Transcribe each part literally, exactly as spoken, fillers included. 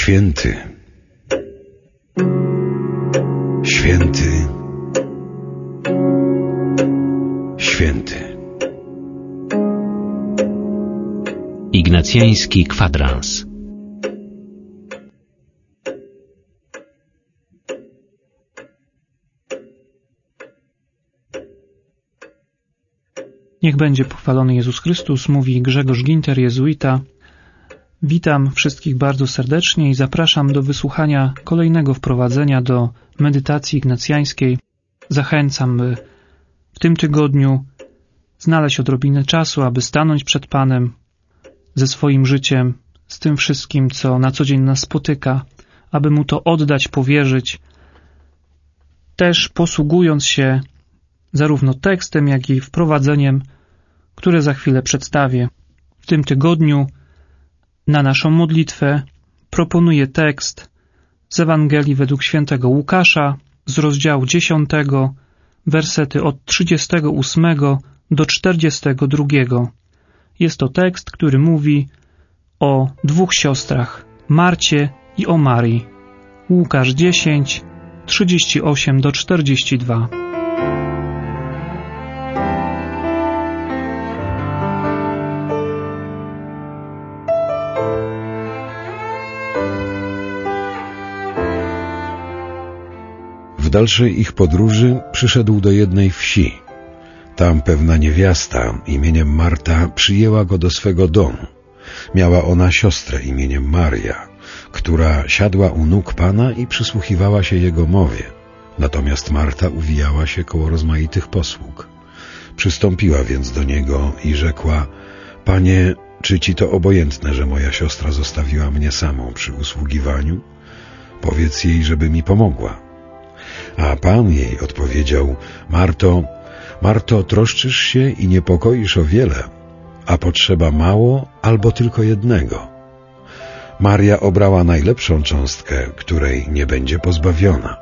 Święty, święty, święty. Ignacjański kwadrans. Niech będzie pochwalony Jezus Chrystus, mówi Grzegorz Ginter, jezuita. Witam wszystkich bardzo serdecznie i zapraszam do wysłuchania kolejnego wprowadzenia do medytacji ignacjańskiej. Zachęcam, by w tym tygodniu znaleźć odrobinę czasu, aby stanąć przed Panem ze swoim życiem, z tym wszystkim, co na co dzień nas spotyka, aby Mu to oddać, powierzyć, też posługując się zarówno tekstem, jak i wprowadzeniem, które za chwilę przedstawię. W tym tygodniu na naszą modlitwę proponuję tekst z Ewangelii według świętego Łukasza z rozdziału dziesiątego, wersety od trzydziestego ósmego do czterdziestego drugiego. Jest to tekst, który mówi o dwóch siostrach, Marcie i o Marii. Łukasz dziesięć, trzydzieści osiem do czterdziestu dwóch. W dalszej ich podróży przyszedł do jednej wsi. Tam pewna niewiasta imieniem Marta przyjęła go do swego domu. Miała ona siostrę imieniem Maria, która siadła u nóg Pana i przysłuchiwała się Jego mowie. Natomiast Marta uwijała się koło rozmaitych posług. Przystąpiła więc do Niego i rzekła: Panie, czy Ci to obojętne, że moja siostra zostawiła mnie samą przy usługiwaniu? Powiedz jej, żeby mi pomogła. A Pan jej odpowiedział: Marto, Marto, troszczysz się i niepokoisz o wiele, a potrzeba mało albo tylko jednego. Maria obrała najlepszą cząstkę, której nie będzie pozbawiona.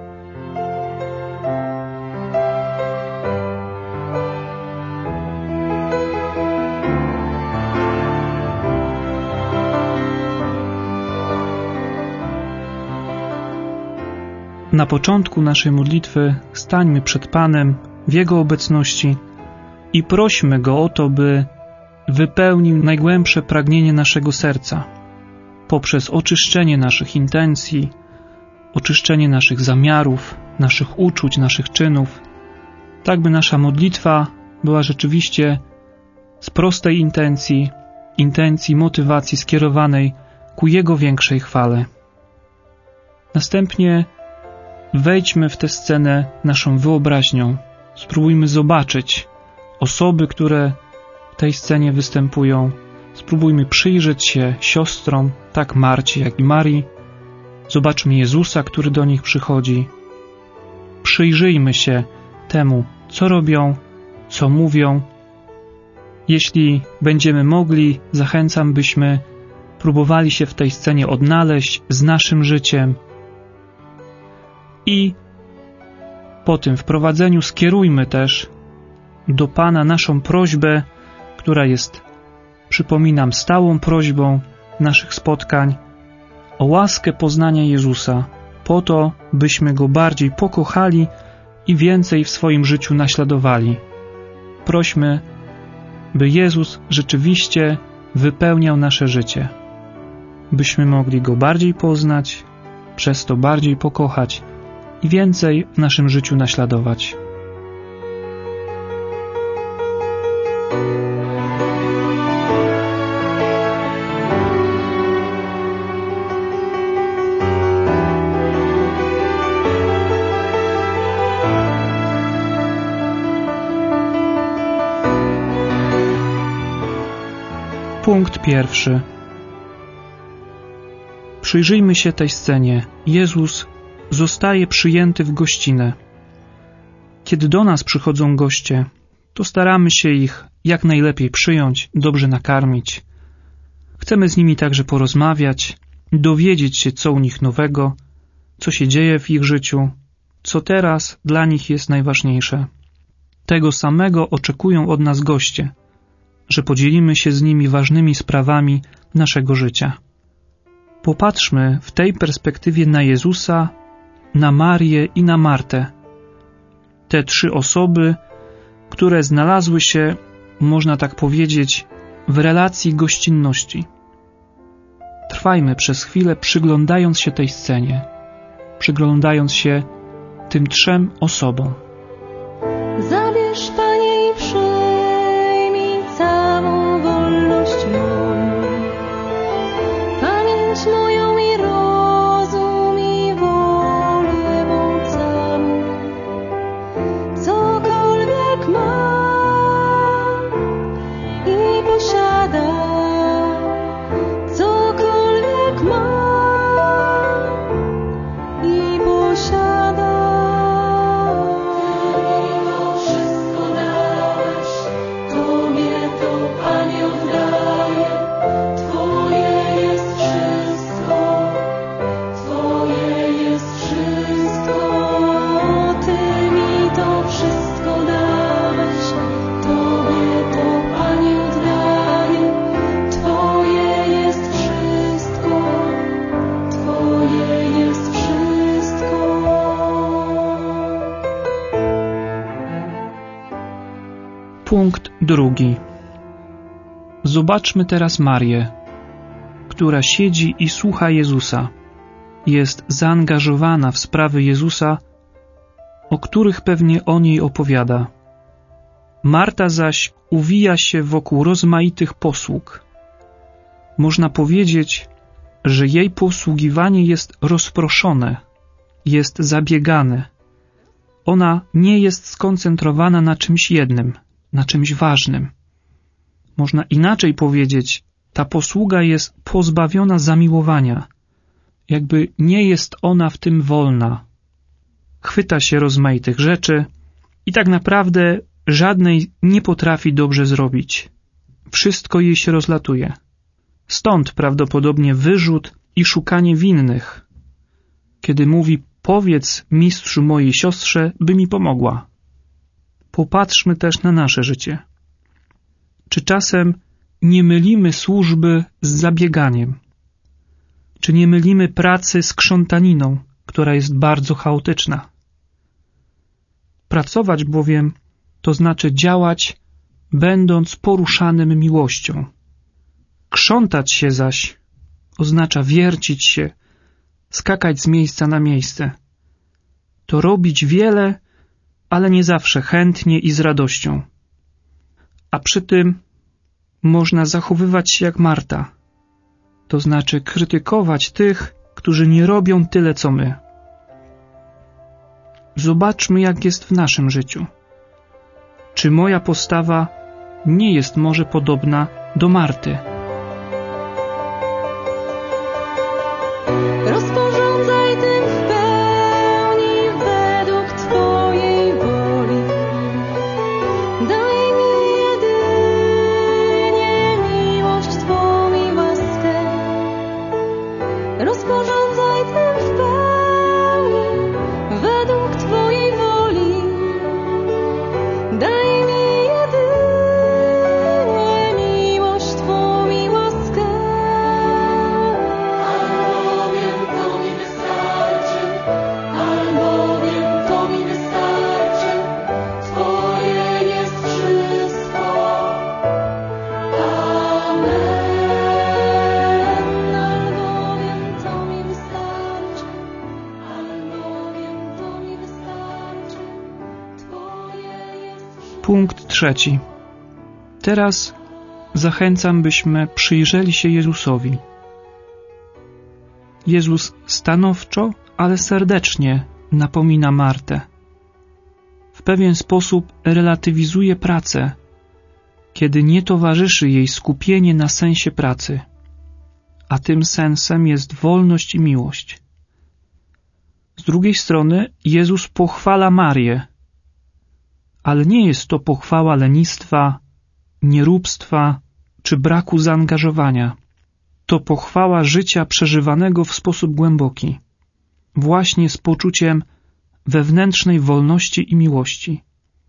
Na początku naszej modlitwy stańmy przed Panem w Jego obecności i prośmy Go o to, by wypełnił najgłębsze pragnienie naszego serca poprzez oczyszczenie naszych intencji, oczyszczenie naszych zamiarów, naszych uczuć, naszych czynów, tak by nasza modlitwa była rzeczywiście z prostej intencji, intencji motywacji skierowanej ku Jego większej chwale. Następnie wejdźmy w tę scenę naszą wyobraźnią. Spróbujmy zobaczyć osoby, które w tej scenie występują. Spróbujmy przyjrzeć się siostrom, tak Marcie, jak i Marii. Zobaczmy Jezusa, który do nich przychodzi. Przyjrzyjmy się temu, co robią, co mówią. Jeśli będziemy mogli, zachęcam, byśmy próbowali się w tej scenie odnaleźć z naszym życiem. I po tym wprowadzeniu skierujmy też do Pana naszą prośbę, która jest, przypominam, stałą prośbą naszych spotkań, o łaskę poznania Jezusa, po to, byśmy Go bardziej pokochali i więcej w swoim życiu naśladowali. Prośmy, by Jezus rzeczywiście wypełniał nasze życie, byśmy mogli Go bardziej poznać, przez to bardziej pokochać i więcej w naszym życiu naśladować. Punkt pierwszy. Przyjrzyjmy się tej scenie. Jezus zostaje przyjęty w gościnę. Kiedy do nas przychodzą goście, to staramy się ich jak najlepiej przyjąć, dobrze nakarmić. Chcemy z nimi także porozmawiać, dowiedzieć się, co u nich nowego, co się dzieje w ich życiu, co teraz dla nich jest najważniejsze. Tego samego oczekują od nas goście, że podzielimy się z nimi ważnymi sprawami naszego życia. Popatrzmy w tej perspektywie na Jezusa, na Marię i na Martę. Te trzy osoby, które znalazły się, można tak powiedzieć, w relacji gościnności. Trwajmy przez chwilę, przyglądając się tej scenie, przyglądając się tym trzem osobom. Zabierz, Panie, i przejmij całą wolność moją, pamięć moją i rozum i wolę mą całą. Cokolwiek mam i posiadam, cokolwiek mam i posiadam. Punkt drugi. Zobaczmy teraz Marię, która siedzi i słucha Jezusa. Jest zaangażowana w sprawy Jezusa, o których pewnie on jej opowiada. Marta zaś uwija się wokół rozmaitych posług. Można powiedzieć, że jej posługiwanie jest rozproszone, jest zabiegane. Ona nie jest skoncentrowana na czymś jednym, na czymś ważnym. Można inaczej powiedzieć, ta posługa jest pozbawiona zamiłowania, jakby nie jest ona w tym wolna. Chwyta się rozmaitych rzeczy i tak naprawdę żadnej nie potrafi dobrze zrobić. Wszystko jej się rozlatuje. Stąd prawdopodobnie wyrzut i szukanie winnych, kiedy mówi: powiedz mistrzu mojej siostrze, by mi pomogła. Popatrzmy też na nasze życie. Czy czasem nie mylimy służby z zabieganiem? Czy nie mylimy pracy z krzątaniną, która jest bardzo chaotyczna? Pracować bowiem to znaczy działać, będąc poruszanym miłością. Krzątać się zaś oznacza wiercić się, skakać z miejsca na miejsce. To robić wiele, ale nie zawsze chętnie i z radością. A przy tym można zachowywać się jak Marta, to znaczy krytykować tych, którzy nie robią tyle, co my. Zobaczmy, jak jest w naszym życiu. Czy moja postawa nie jest może podobna do Marty? Rozporządzaj tym w pełni według Twojej woli. Daj mi jedynie miłość Twą i łaskę. Rozporządzaj tym w pełni według Twojej woli. Daj mi jedynie miłość Twą i łaskę. Albowiem to mi wystarczy, albowiem to mi wystarczy. Twoje jest wszystko. Amen. Albowiem to mi wystarczy, albowiem to mi wystarczy. Twoje jest wszystko. Punkt trzeci. Teraz zachęcam, byśmy przyjrzeli się Jezusowi. Jezus stanowczo, ale serdecznie napomina Martę. W pewien sposób relatywizuje pracę, kiedy nie towarzyszy jej skupienie na sensie pracy, a tym sensem jest wolność i miłość. Z drugiej strony Jezus pochwala Marię, ale nie jest to pochwała lenistwa, nieróbstwa czy braku zaangażowania. To pochwała życia przeżywanego w sposób głęboki, właśnie z poczuciem wewnętrznej wolności i miłości.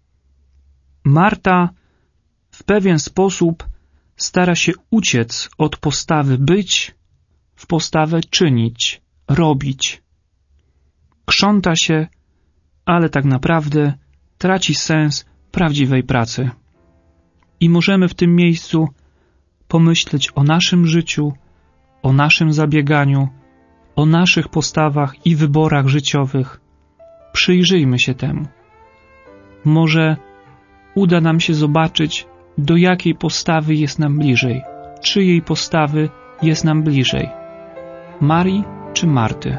Marta w pewien sposób stara się uciec od postawy być, w postawę czynić, robić. Krząta się, ale tak naprawdę traci sens prawdziwej pracy. I możemy w tym miejscu pomyśleć o naszym życiu, o naszym zabieganiu, o naszych postawach i wyborach życiowych. Przyjrzyjmy się temu. Może uda nam się zobaczyć, do jakiej postawy jest nam bliżej, czyjej postawy jest nam bliżej. Marii czy Marty?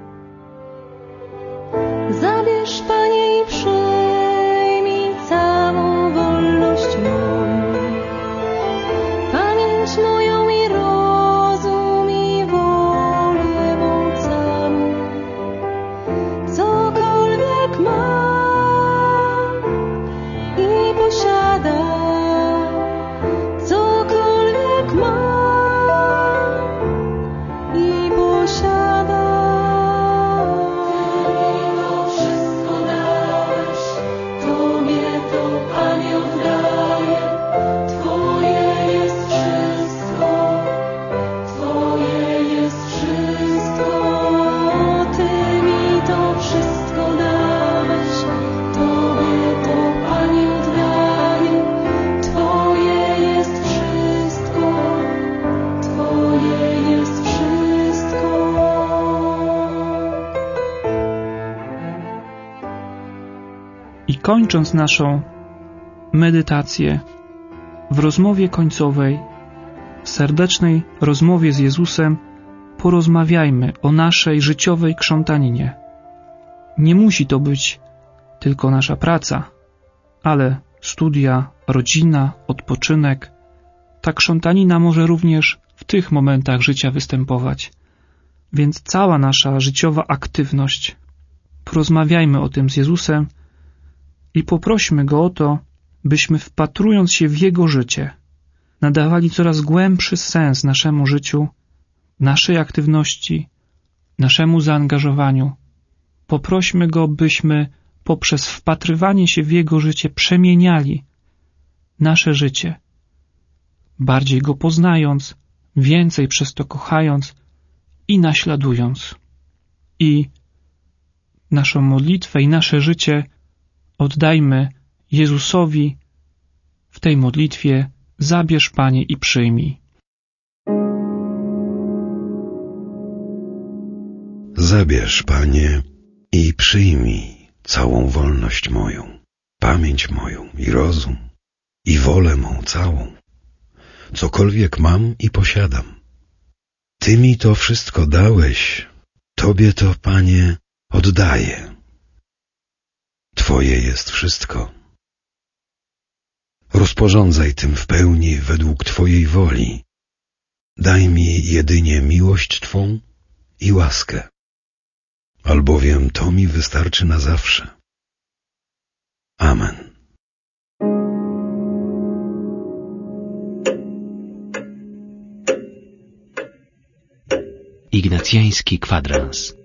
Zabierz, Panie, i przyjmij całą wolność moją, pamięć moją i rozum i wolę mą całą. Cokolwiek mam i posiadam, cokolwiek mam i posiadam. I kończąc naszą medytację, w rozmowie końcowej, w serdecznej rozmowie z Jezusem, porozmawiajmy o naszej życiowej krzątaninie. Nie musi to być tylko nasza praca, ale studia, rodzina, odpoczynek. Ta krzątanina może również w tych momentach życia występować. Więc cała nasza życiowa aktywność, porozmawiajmy o tym z Jezusem i poprośmy Go o to, byśmy wpatrując się w Jego życie, nadawali coraz głębszy sens naszemu życiu, naszej aktywności, naszemu zaangażowaniu. Poprośmy Go, byśmy poprzez wpatrywanie się w Jego życie przemieniali nasze życie, bardziej Go poznając, więcej przez to kochając i naśladując. I naszą modlitwę i nasze życie oddajmy Jezusowi w tej modlitwie: zabierz, Panie, i przyjmij. Zabierz, Panie, i przyjmij całą wolność moją, pamięć moją i rozum, i wolę mą całą, cokolwiek mam i posiadam. Ty mi to wszystko dałeś, Tobie to, Panie, oddaję. Twoje jest wszystko. Rozporządzaj tym w pełni według Twojej woli. Daj mi jedynie miłość Twą i łaskę, albowiem to mi wystarczy na zawsze. Amen. Ignacjański kwadrans.